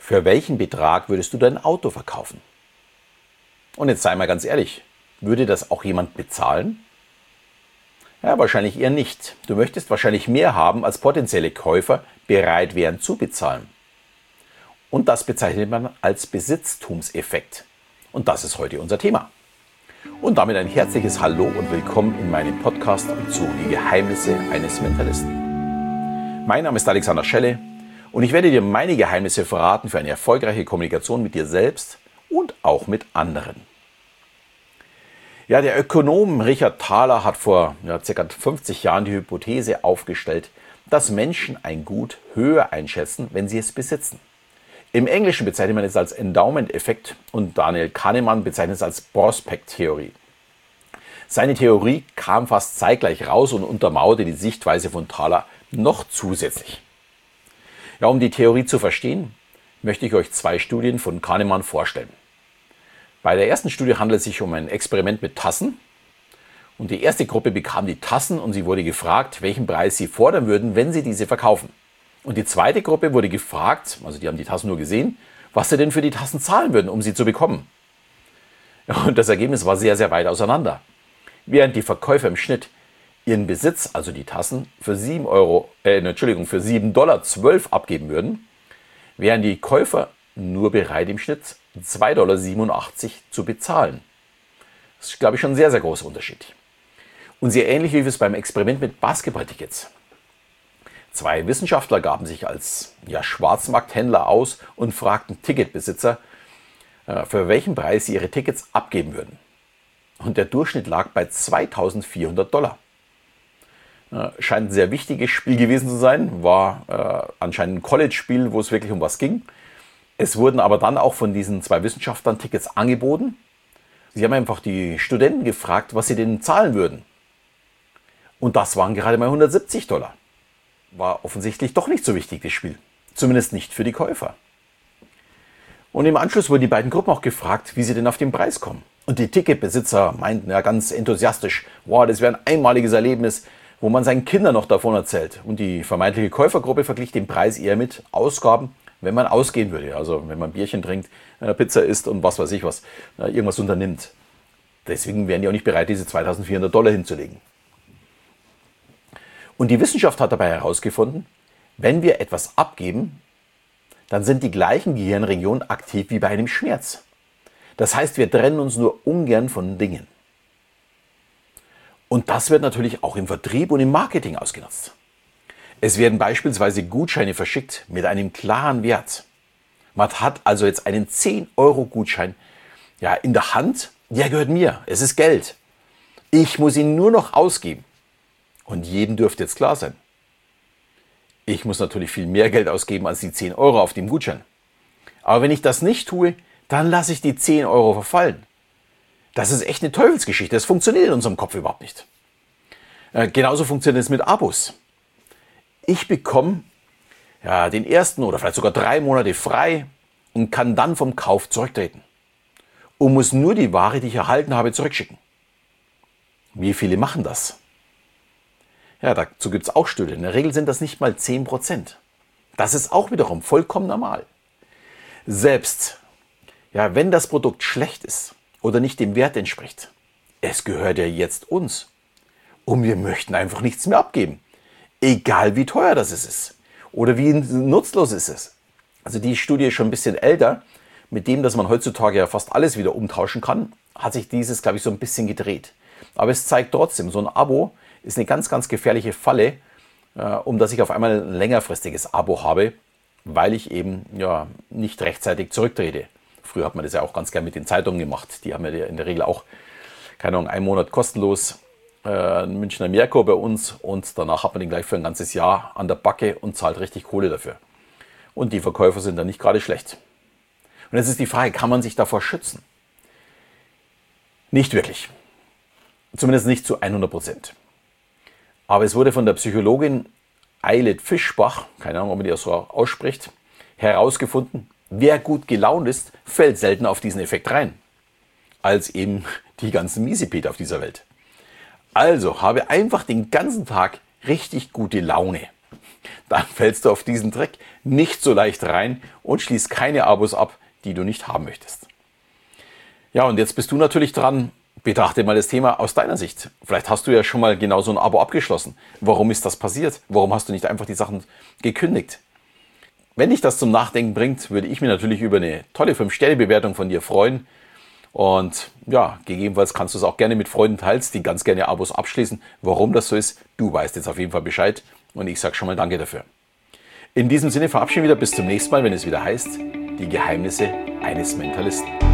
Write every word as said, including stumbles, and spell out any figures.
Für welchen Betrag würdest du dein Auto verkaufen? Und jetzt sei mal ganz ehrlich, würde das auch jemand bezahlen? Ja, wahrscheinlich eher nicht. Du möchtest wahrscheinlich mehr haben, als potenzielle Käufer bereit wären zu bezahlen. Und das bezeichnet man als Besitztumseffekt. Und das ist heute unser Thema. Und damit ein herzliches Hallo und willkommen in meinem Podcast zu Die Geheimnisse eines Mentalisten. Mein Name ist Alexander Schelle und ich werde dir meine Geheimnisse verraten für eine erfolgreiche Kommunikation mit dir selbst und auch mit anderen. Ja, der Ökonom Richard Thaler hat vor ja, ca. fünfzig Jahren die Hypothese aufgestellt, dass Menschen ein Gut höher einschätzen, wenn sie es besitzen. Im Englischen bezeichnet man es als Endowment-Effekt und Daniel Kahnemann bezeichnet es als Prospect-Theorie. Seine Theorie kam fast zeitgleich raus und untermauerte die Sichtweise von Thaler noch zusätzlich. Ja, um die Theorie zu verstehen, möchte ich euch zwei Studien von Kahnemann vorstellen. Bei der ersten Studie handelt es sich um ein Experiment mit Tassen. Und die erste Gruppe bekam die Tassen und sie wurde gefragt, welchen Preis sie fordern würden, wenn sie diese verkaufen. Und die zweite Gruppe wurde gefragt, also die haben die Tassen nur gesehen, was sie denn für die Tassen zahlen würden, um sie zu bekommen. Und das Ergebnis war sehr, sehr weit auseinander. Während die Verkäufer im Schnitt ihren Besitz, also die Tassen, für sieben Euro, äh, Entschuldigung, für sieben Dollar zwölf abgeben würden, wären die Käufer nur bereit, im Schnitt zwei Komma siebenundachtzig Dollar zu bezahlen. Das ist, glaube ich, schon ein sehr, sehr großer Unterschied. Und sehr ähnlich lief es beim Experiment mit Basketballtickets. Zwei Wissenschaftler gaben sich als ja, Schwarzmarkthändler aus und fragten Ticketbesitzer, äh, für welchen Preis sie ihre Tickets abgeben würden. Und der Durchschnitt lag bei zweitausendvierhundert Dollar. Äh, scheint ein sehr wichtiges Spiel gewesen zu sein, war äh, anscheinend ein College-Spiel, wo es wirklich um was ging. Es wurden aber dann auch von diesen zwei Wissenschaftlern Tickets angeboten. Sie haben einfach die Studenten gefragt, was sie denn zahlen würden. Und das waren gerade mal hundertsiebzig Dollar. War offensichtlich doch nicht so wichtig, das Spiel. Zumindest nicht für die Käufer. Und im Anschluss wurden die beiden Gruppen auch gefragt, wie sie denn auf den Preis kommen. Und die Ticketbesitzer meinten ja ganz enthusiastisch, wow, das wäre ein einmaliges Erlebnis, wo man seinen Kindern noch davon erzählt. Und die vermeintliche Käufergruppe verglich den Preis eher mit Ausgaben, wenn man ausgehen würde. Also wenn man Bierchen trinkt, Pizza isst und was weiß ich was, irgendwas unternimmt. Deswegen wären die auch nicht bereit, diese zweitausendvierhundert Dollar hinzulegen. Und die Wissenschaft hat dabei herausgefunden, wenn wir etwas abgeben, dann sind die gleichen Gehirnregionen aktiv wie bei einem Schmerz. Das heißt, wir trennen uns nur ungern von Dingen. Und das wird natürlich auch im Vertrieb und im Marketing ausgenutzt. Es werden beispielsweise Gutscheine verschickt mit einem klaren Wert. Man hat also jetzt einen zehn Euro Gutschein ja, in der Hand, der gehört mir, es ist Geld. Ich muss ihn nur noch ausgeben. Und jedem dürfte jetzt klar sein. Ich muss natürlich viel mehr Geld ausgeben als die zehn Euro auf dem Gutschein. Aber wenn ich das nicht tue, dann lasse ich die zehn Euro verfallen. Das ist echt eine Teufelsgeschichte. Das funktioniert in unserem Kopf überhaupt nicht. Äh, genauso funktioniert es mit Abos. Ich bekomme ja, den ersten oder vielleicht sogar drei Monate frei und kann dann vom Kauf zurücktreten. Und muss nur die Ware, die ich erhalten habe, zurückschicken. Wie viele machen das? Ja, dazu gibt es auch Studien. In der Regel sind das nicht mal zehn Prozent. Das ist auch wiederum vollkommen normal. Selbst ja, wenn das Produkt schlecht ist oder nicht dem Wert entspricht, es gehört ja jetzt uns. Und wir möchten einfach nichts mehr abgeben. Egal wie teuer das ist oder wie nutzlos ist es. Also die Studie ist schon ein bisschen älter. Mit dem, dass man heutzutage ja fast alles wieder umtauschen kann, hat sich dieses, glaube ich, so ein bisschen gedreht. Aber es zeigt trotzdem, so ein Abo ist eine ganz, ganz gefährliche Falle, äh, um dass ich auf einmal ein längerfristiges Abo habe, weil ich eben ja nicht rechtzeitig zurücktrete. Früher hat man das ja auch ganz gern mit den Zeitungen gemacht. Die haben ja in der Regel auch, keine Ahnung, einen Monat kostenlos äh, einen Münchner Merkur bei uns und danach hat man den gleich für ein ganzes Jahr an der Backe und zahlt richtig Kohle dafür. Und die Verkäufer sind dann nicht gerade schlecht. Und jetzt ist die Frage, kann man sich davor schützen? Nicht wirklich. Zumindest nicht zu hundert Prozent. Aber es wurde von der Psychologin Eilert Fischbach, keine Ahnung, ob man die so ausspricht, herausgefunden, wer gut gelaunt ist, fällt selten auf diesen Effekt rein, als eben die ganzen Miesepeter auf dieser Welt. Also habe einfach den ganzen Tag richtig gute Laune. Dann fällst du auf diesen Trick nicht so leicht rein und schließt keine Abos ab, die du nicht haben möchtest. Ja, und jetzt bist du natürlich dran. Betrachte mal das Thema aus deiner Sicht. Vielleicht hast du ja schon mal genau so ein Abo abgeschlossen. Warum ist das passiert? Warum hast du nicht einfach die Sachen gekündigt? Wenn dich das zum Nachdenken bringt, würde ich mich natürlich über eine tolle fünf Sterne Bewertung von dir freuen. Und ja, gegebenenfalls kannst du es auch gerne mit Freunden teilen, die ganz gerne Abos abschließen. Warum das so ist, du weißt jetzt auf jeden Fall Bescheid. Und ich sage schon mal Danke dafür. In diesem Sinne verabschieden wir wieder bis zum nächsten Mal, wenn es wieder heißt, die Geheimnisse eines Mentalisten.